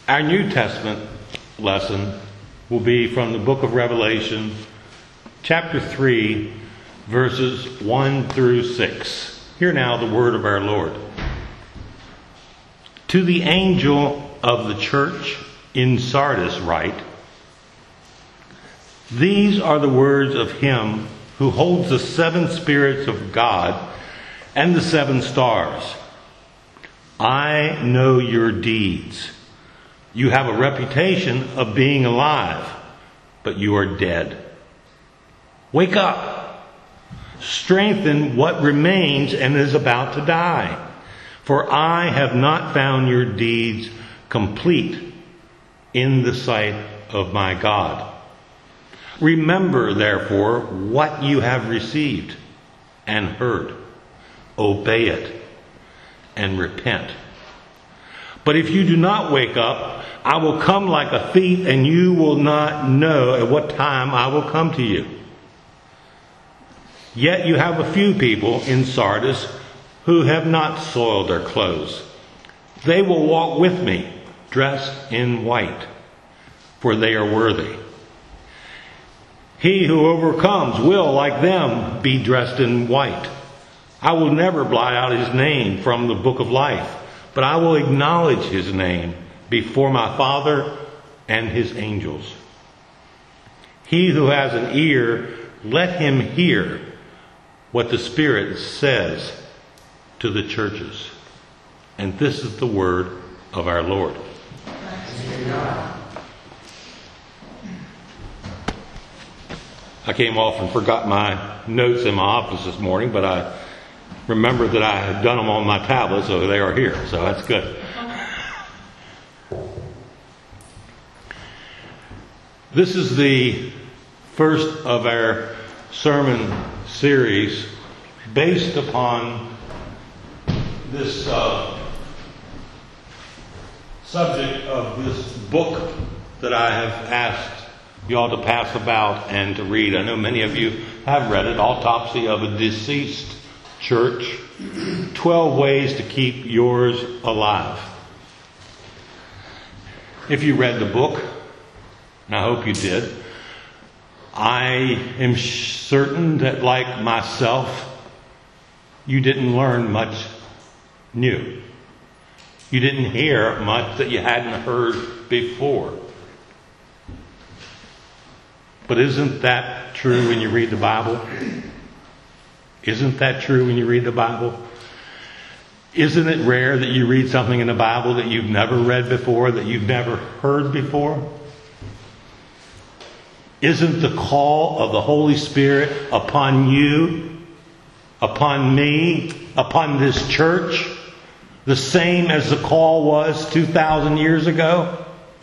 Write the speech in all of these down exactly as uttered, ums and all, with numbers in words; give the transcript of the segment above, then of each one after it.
Our New Testament lesson will be from the book of Revelation, chapter three, verses one through six. Hear now the word of our Lord. To the angel of the church in Sardis write, these are the words of him who holds the seven spirits of God and the seven stars. I know your deeds. You have a reputation of being alive, but you are dead. Wake up. Strengthen what remains and is about to die. For I have not found your deeds complete in the sight of my God. Remember, therefore, what you have received and heard. Obey it and repent. But if you do not wake up, I will come like a thief, and you will not know at what time I will come to you. Yet you have a few people in Sardis who have not soiled their clothes. They will walk with me, dressed in white, for they are worthy. He who overcomes will, like them, be dressed in white. I will never blot out his name from the book of life, but I will acknowledge his name before my Father and his angels. He who has an ear, let him hear what the Spirit says to the churches. And this is the word of our Lord. I came off and forgot my notes in my office this morning, but I remembered that I had done them on my tablet, so they are here. So that's good. This is the first of our sermon series based upon this uh, subject of this book that I have asked you all to pass about and to read. I know many of you have read it, Autopsy of a Deceased Church, twelve Ways to Keep Yours Alive. If you read the book, and I hope you did, I am certain that, like myself, you didn't learn much new. You didn't hear much that you hadn't heard before. But isn't that true when you read the Bible? Isn't that true when you read the Bible? Isn't it rare that you read something in the Bible that you've never read before, that you've never heard before? Isn't the call of the Holy Spirit upon you, upon me, upon this church, the same as the call was two thousand years ago?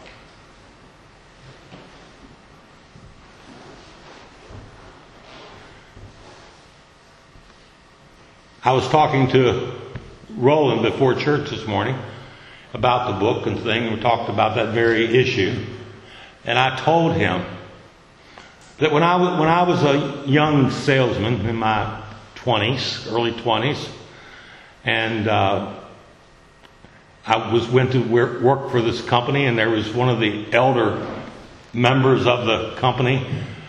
I was talking to Roland before church this morning about the book and thing. We talked about that very issue. And I told him that when I was, when I was a young salesman in my twenties, early twenties, and uh, I was went to work for this company, and there was one of the elder members of the company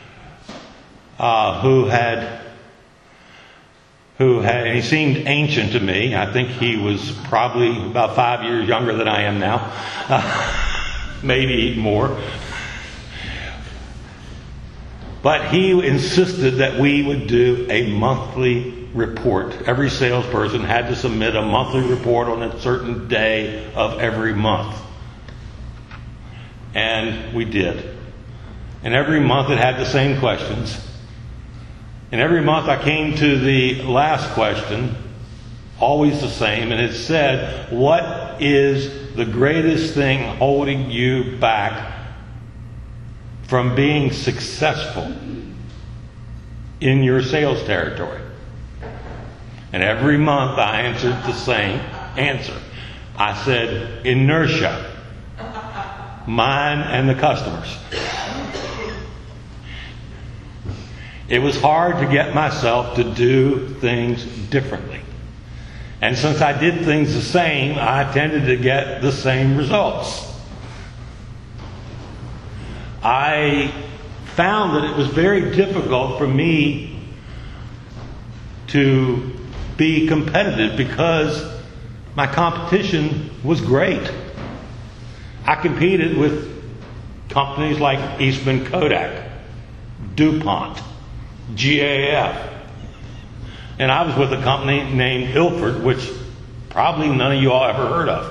uh, who had who had, and he seemed ancient to me. I think he was probably about five years younger than I am now, uh, maybe more. But he insisted that we would do a monthly report. Every salesperson had to submit a monthly report on a certain day of every month. And we did. And every month it had the same questions. And every month I came to the last question, always the same, and it said, what is the greatest thing holding you back from being successful in your sales territory? And every month I answered the same answer. I said, inertia. Mine and the customers. It was hard to get myself to do things differently. And since I did things the same, I tended to get the same results. I found that it was very difficult for me to be competitive because my competition was great. I competed with companies like Eastman Kodak, DuPont, G A F. And I was with a company named Ilford, which probably none of you all ever heard of.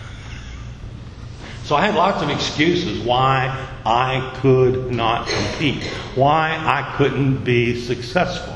So I had lots of excuses why I could not compete, why I couldn't be successful.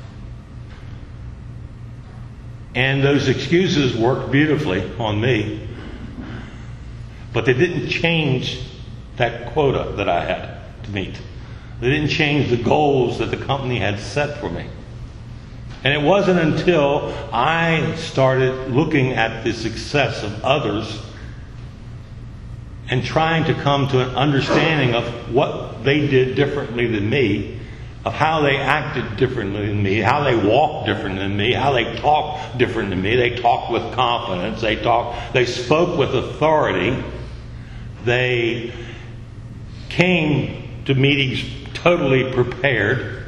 And those excuses worked beautifully on me, but they didn't change that quota that I had to meet. They didn't change the goals that the company had set for me. And it wasn't until I started looking at the success of others and trying to come to an understanding of what they did differently than me, of how they acted differently than me, how they walked different than me, how they talked different than me. They talked with confidence. They talked, they spoke with authority. They came to meetings totally prepared.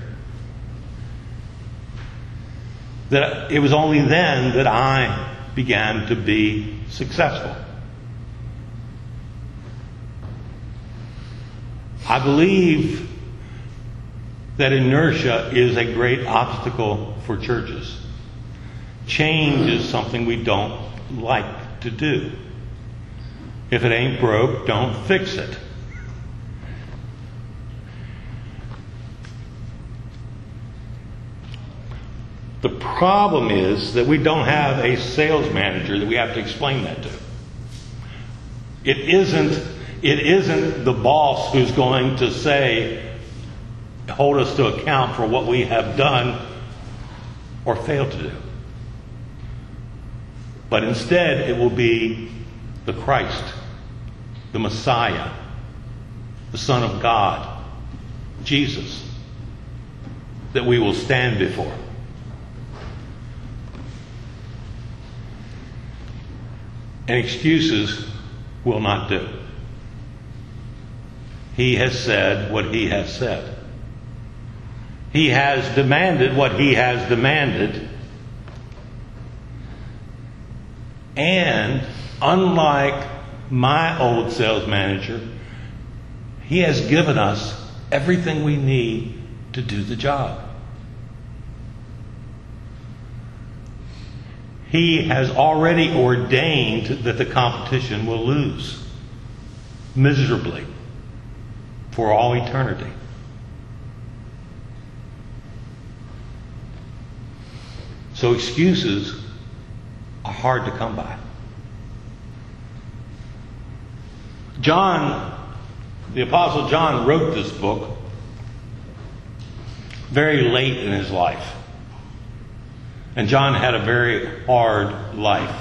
That it was only then that I began to be successful. I believe that inertia is a great obstacle for churches. Change is something we don't like to do. If it ain't broke, don't fix it. The problem is that we don't have a sales manager that we have to explain that to. It isn't, it isn't the boss who's going to say, hold us to account for what we have done or failed to do. But instead, it will be the Christ, the Messiah, the Son of God, Jesus, that we will stand before. And excuses will not do. He has said what he has said. He has demanded what he has demanded. And unlike my old sales manager, he has given us everything we need to do the job. He has already ordained that the competition will lose miserably for all eternity. So excuses are hard to come by. John, the Apostle John, wrote this book very late in his life. And John had a very hard life.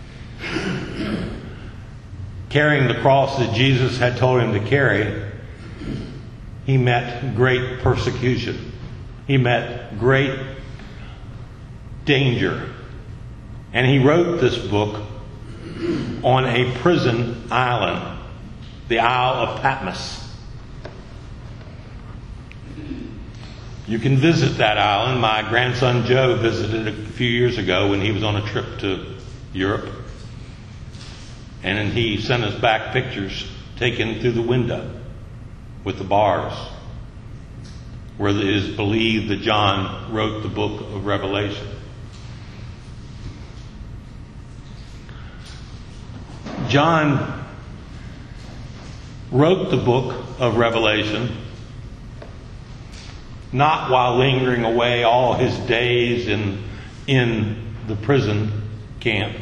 Carrying the cross that Jesus had told him to carry, he met great persecution. He met great danger. And he wrote this book on a prison island, the Isle of Patmos. You can visit that island. My grandson Joe visited a few years ago when he was on a trip to Europe. And he sent us back pictures taken through the window with the bars, where it is believed that John wrote the book of Revelation. John wrote the book of Revelation not while lingering away all his days in, in the prison camp.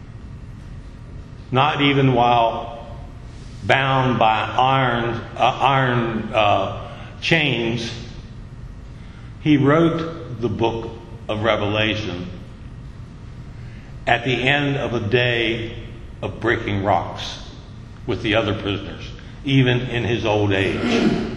Not even while bound by iron, uh, iron uh, chains. He wrote the book of Revelation at the end of a day of breaking rocks with the other prisoners, even in his old age.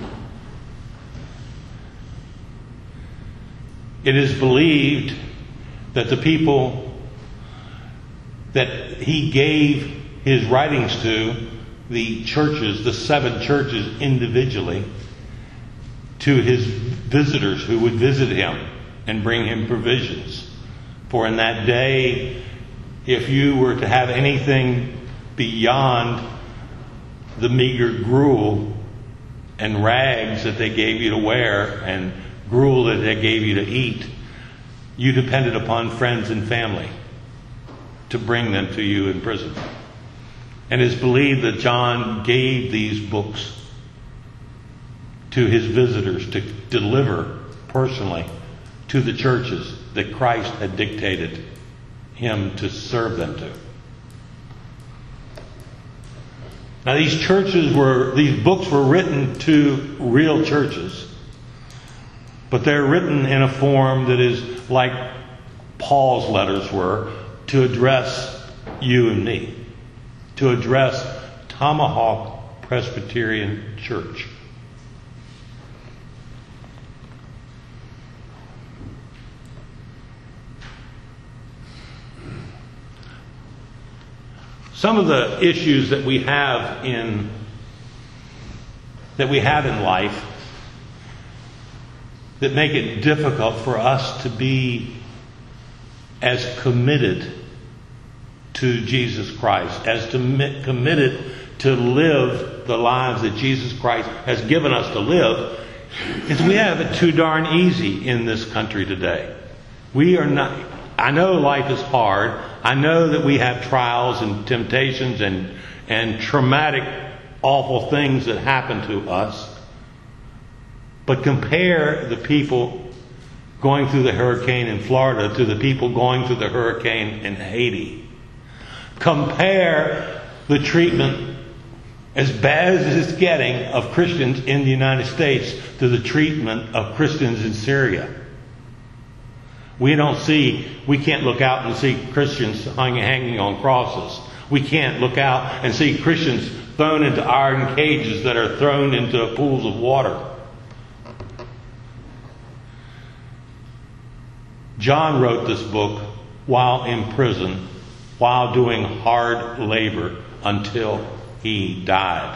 It is believed that the people that he gave his writings to the churches, the seven churches individually, to his visitors who would visit him and bring him provisions. For in that day, if you were to have anything beyond the meager gruel and rags that they gave you to wear and gruel that they gave you to eat, you depended upon friends and family to bring them to you in prison. And it's believed that John gave these books to his visitors to deliver personally to the churches that Christ had dictated him to serve them to. Now these churches were, these books were written to real churches, but they're written in a form that is like Paul's letters were, to address you and me, to address Tomahawk Presbyterian Church. Some of the issues that we have in that we have in life that make it difficult for us to be as committed to Jesus Christ, as to mi- committed to live the lives that Jesus Christ has given us to live, is we have it too darn easy in this country today. We are not. I know life is hard. I know that we have trials and temptations and and traumatic, awful things that happen to us. But compare the people going through the hurricane in Florida to the people going through the hurricane in Haiti. Compare the treatment, as bad as it's getting, of Christians in the United States to the treatment of Christians in Syria. We don't see, we can't look out and see Christians hanging on crosses. We can't look out and see Christians thrown into iron cages that are thrown into pools of water. John wrote this book while in prison, while doing hard labor until he died.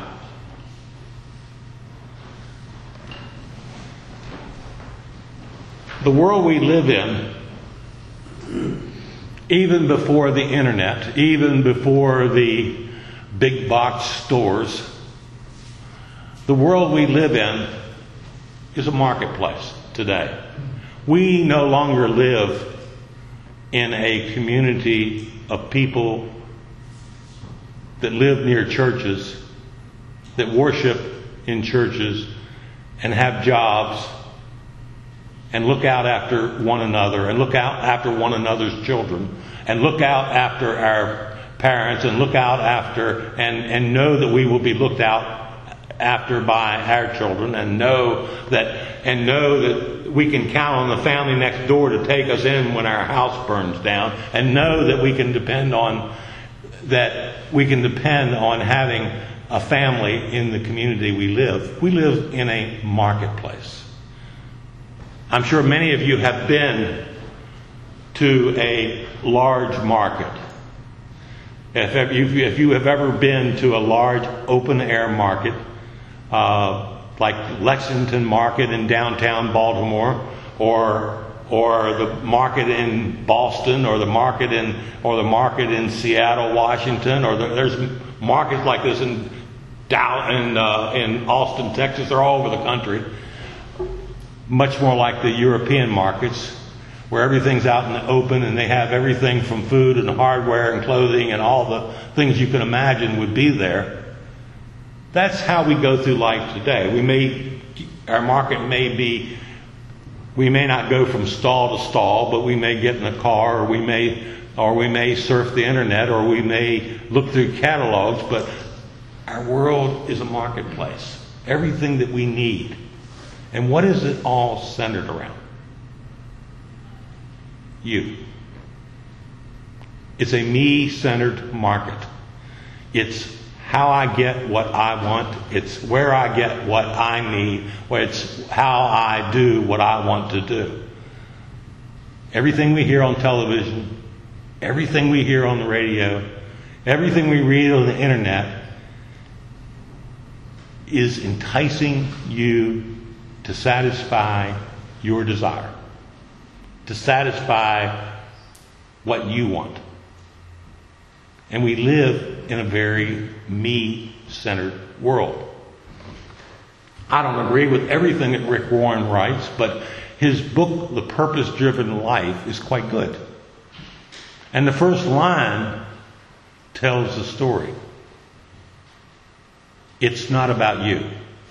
The world we live in, even before the internet, even before the big box stores, the world we live in is a marketplace today. We no longer live in a community of people that live near churches, that worship in churches, and have jobs, and look out after one another, and look out after one another's children, and look out after our parents, and look out after, and, and know that we will be looked out after by our children, and know that, and know that we can count on the family next door to take us in when our house burns down, and know that we can depend on, that we can depend on having a family in the community we live. We live in a marketplace. I'm sure many of you have been to a large market. If you, if you have ever been to a large open-air market, uh, like Lexington Market in downtown Baltimore, or or the market in Boston, or the market in or the market in Seattle, Washington, or the, there's markets like this in Dallas, in, uh, in Austin, Texas. They're all over the country. Much more like the European markets, where everything's out in the open and they have everything from food and hardware and clothing and all the things you can imagine would be there. That's how we go through life today. We may, our market may be, we may not go from stall to stall, but we may get in a car, or we may, or we may surf the internet, or we may look through catalogs, but our world is a marketplace. Everything that we need. And what is it all centered around? You. It's a me-centered market. It's how I get what I want. It's where I get what I need. It's how I do what I want to do. Everything we hear on television, everything we hear on the radio, everything we read on the internet is enticing you to satisfy your desire, to satisfy what you want. And we live in a very me-centered world. I don't agree with everything that Rick Warren writes, but his book, The Purpose-Driven Life, is quite good. And the first line tells the story. It's not about you.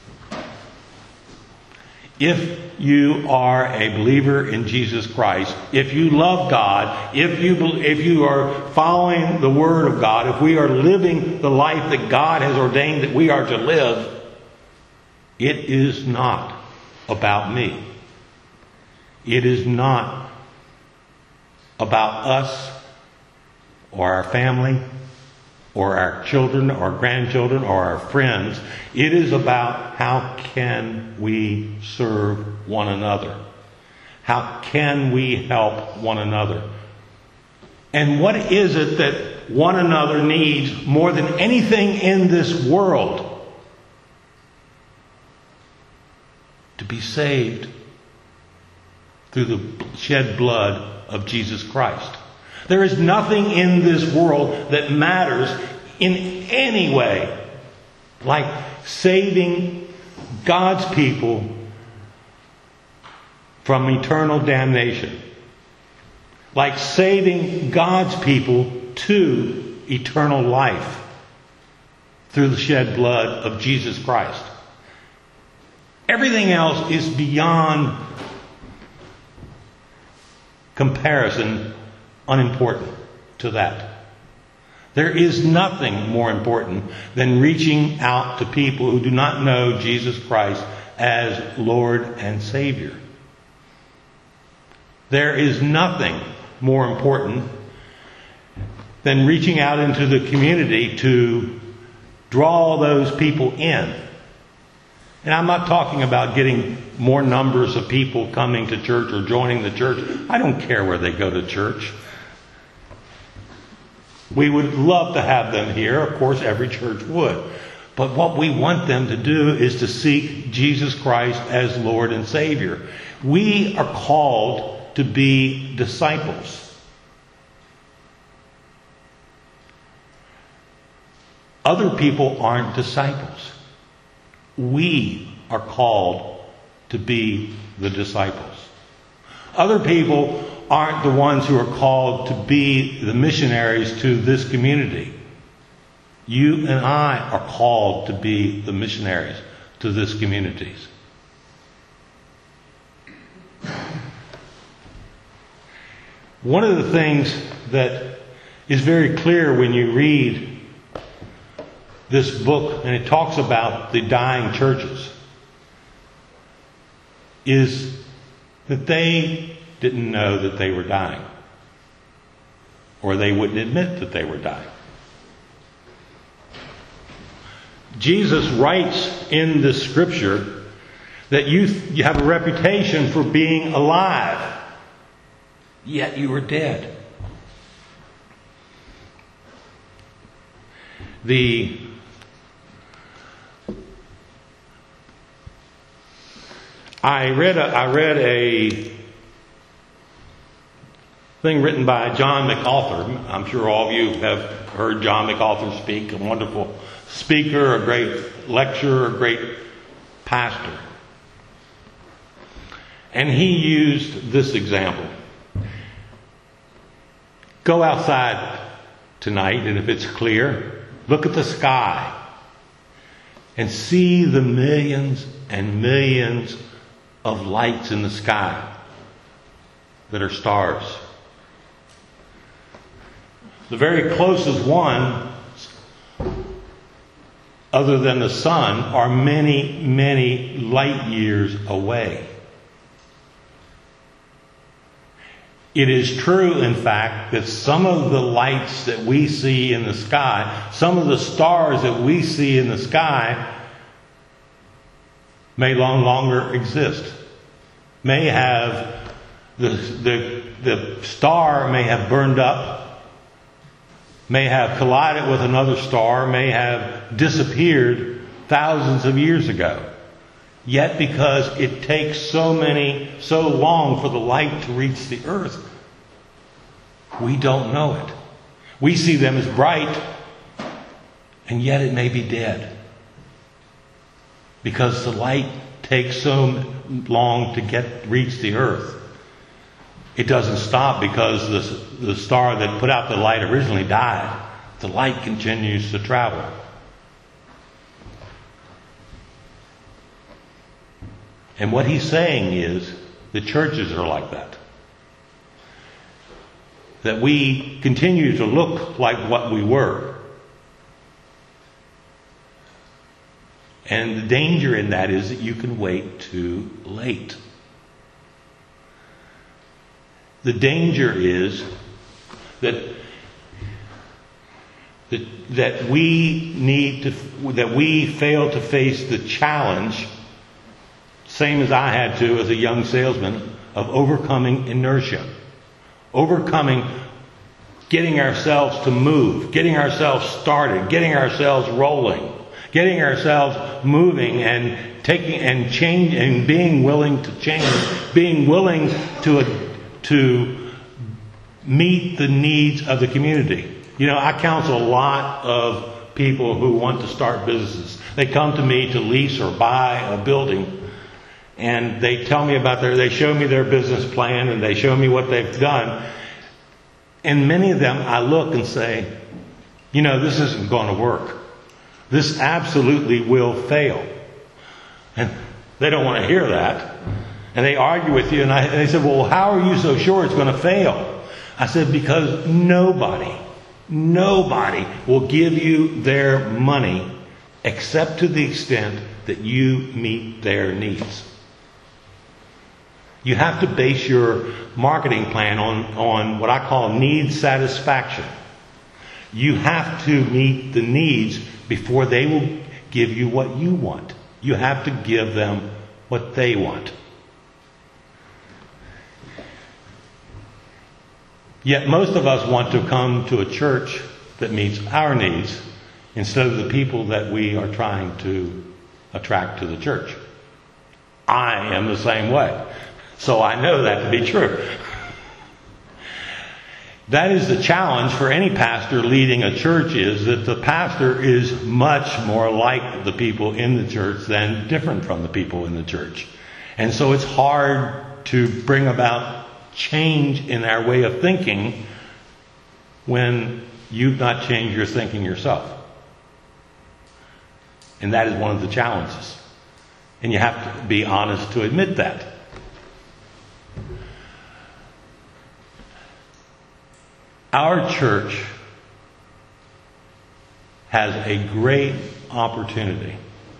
If you are a believer in Jesus Christ, if you love God, if you if you are following the Word of God, if we are living the life that God has ordained that we are to live, it is not about me. It is not about us or our family or our children or grandchildren or our friends. It is about how can we serve one another? How can we help one another? And what is it that one another needs more than anything in this world? To be saved through the shed blood of Jesus Christ. There is nothing in this world that matters in any way like saving God's people from eternal damnation. Like saving God's people to eternal life through the shed blood of Jesus Christ. Everything else is beyond comparison, unimportant to that. There is nothing more important than reaching out to people who do not know Jesus Christ as Lord and Savior. There is nothing more important than reaching out into the community to draw those people in. And I'm not talking about getting more numbers of people coming to church or joining the church. I don't care where they go to church. We would love to have them here. Of course, every church would. But what we want them to do is to seek Jesus Christ as Lord and Savior. We are called to be disciples. Other people aren't disciples. We are called to be the disciples. Other people aren't the ones who are called to be the missionaries to this community. You and I are called to be the missionaries to this community. One of the things that is very clear when you read this book, and it talks about the dying churches, is that they didn't know that they were dying. Or they wouldn't admit that they were dying. Jesus writes in the scripture that you, you have a reputation for being alive, yet you are dead. The I read a, I read a thing written by John MacArthur. I'm sure all of you have heard John MacArthur speak. A wonderful speaker, a great lecturer, a great pastor. And he used this example. Go outside tonight, and if it's clear, look at the sky and see the millions and millions of lights in the sky that are stars. The very closest one, other than the sun, are many, many light years away. It is true, in fact, that some of the lights that we see in the sky, some of the stars that we see in the sky, may no longer exist. May have, the, the, the star may have burned up, may have collided with another star, may have disappeared thousands of years ago. Yet because it takes so many, so long for the light to reach the earth, we don't know it. We see them as bright, and yet it may be dead. Because the light takes so long to get reach the earth. It doesn't stop because the, the star that put out the light originally died. The light continues to travel. And what he's saying is the churches are like that. That we continue to look like what we were. And the danger in that is that you can wait too late. The danger is that that, that we need to that we fail to face the challenge, same as I had to as a young salesman, of overcoming inertia. Overcoming, getting ourselves to move, getting ourselves started, getting ourselves rolling, getting ourselves moving and taking and change and being willing to change, being willing to to meet the needs of the community. You know, I counsel a lot of people who want to start businesses. They come to me to lease or buy a building, and they tell me about their, they show me their business plan, and they show me what they've done. And many of them, I look and say, you know, this isn't going to work. This absolutely will fail. And they don't want to hear that. And they argue with you, and, I, and they said, well, how are you so sure it's going to fail? I said, because nobody, nobody will give you their money except to the extent that you meet their needs. You have to base your marketing plan on, on what I call needs satisfaction. You have to meet the needs before they will give you what you want. You have to give them what they want. Yet most of us want to come to a church that meets our needs instead of the people that we are trying to attract to the church. I am the same way. So I know that to be true. That is the challenge for any pastor leading a church, is that the pastor is much more like the people in the church than different from the people in the church. And so it's hard to bring about change in our way of thinking when you've not changed your thinking yourself. And that is one of the challenges. And you have to be honest to admit that. Our church has a great opportunity.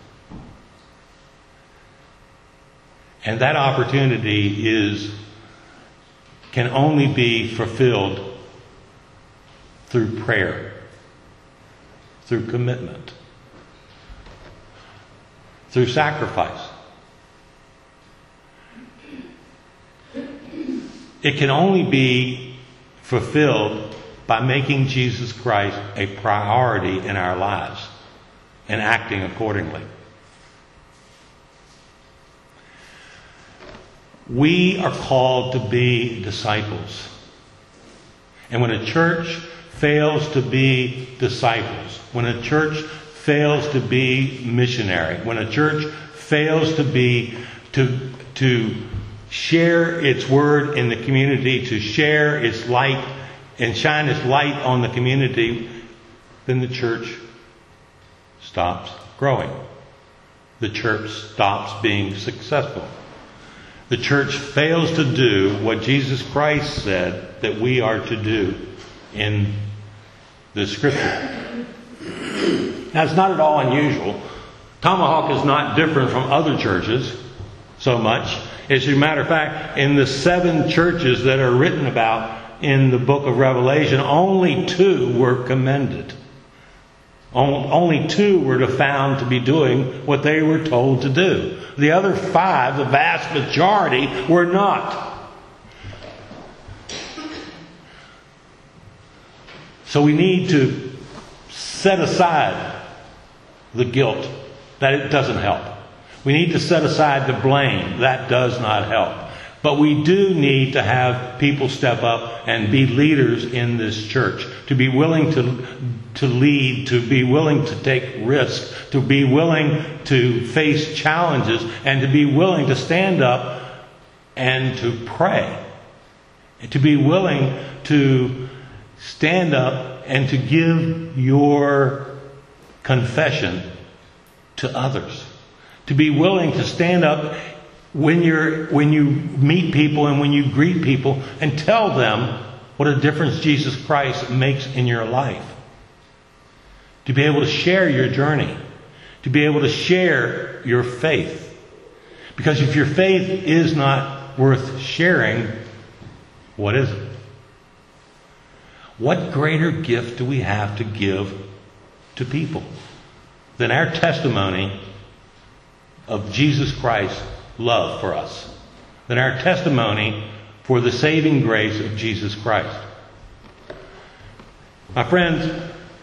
And that opportunity is can only be fulfilled through prayer, through commitment, through sacrifice. It can only be fulfilled by making Jesus Christ a priority in our lives and acting accordingly. We are called to be disciples. And when a church fails to be disciples, when a church fails to be missionary, when a church fails to be to to share its word in the community, to share its light and shine its light on the community, then the church stops growing. The church stops being successful. The church fails to do what Jesus Christ said that we are to do in the Scripture. Now, it's not at all unusual. Tomahawk is not different from other churches so much. As a matter of fact, in the seven churches that are written about in the book of Revelation, only two were commended. Only two were found to be doing what they were told to do. The other five, the vast majority, were not. So we need to set aside the guilt That it doesn't help. We need to set aside the blame. That does not help. But we do need to have people step up and be leaders in this church, to be willing to, to lead, to be willing to take risks, to be willing to face challenges, and to be willing to stand up and to pray. To be willing to stand up and to give your confession to others. To be willing to stand up when you're when you meet people and when you greet people and tell them what a difference Jesus Christ makes in your life. To be able to share your journey. To be able to share your faith. Because if your faith is not worth sharing, what is it? What greater gift do we have to give to people than our testimony of Jesus Christ's love for us, than our testimony for the saving grace of Jesus Christ? My friends,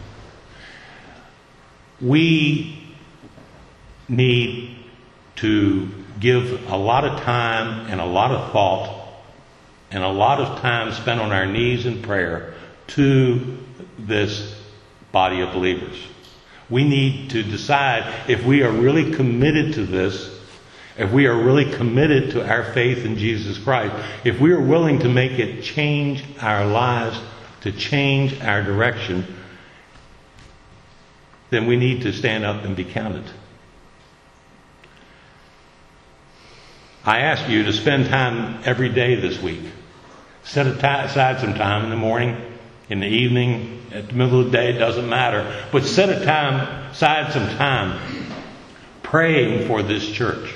we need to give a lot of time and a lot of thought and a lot of time spent on our knees in prayer to this body of believers. We need to decide if we are really committed to this, if we are really committed to our faith in Jesus Christ, if we are willing to make it change our lives, to change our direction, then we need to stand up and be counted. I ask you to spend time every day this week. Set aside some time in the morning, in the evening, at the middle of the day, it doesn't matter. But set a time, aside some time praying for this church.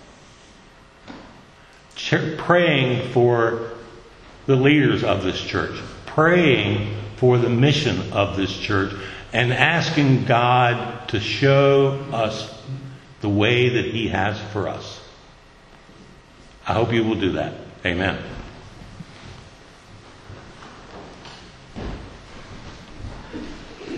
Ch- praying for the leaders of this church. Praying for the mission of this church. And asking God to show us the way that He has for us. I hope you will do that. Amen.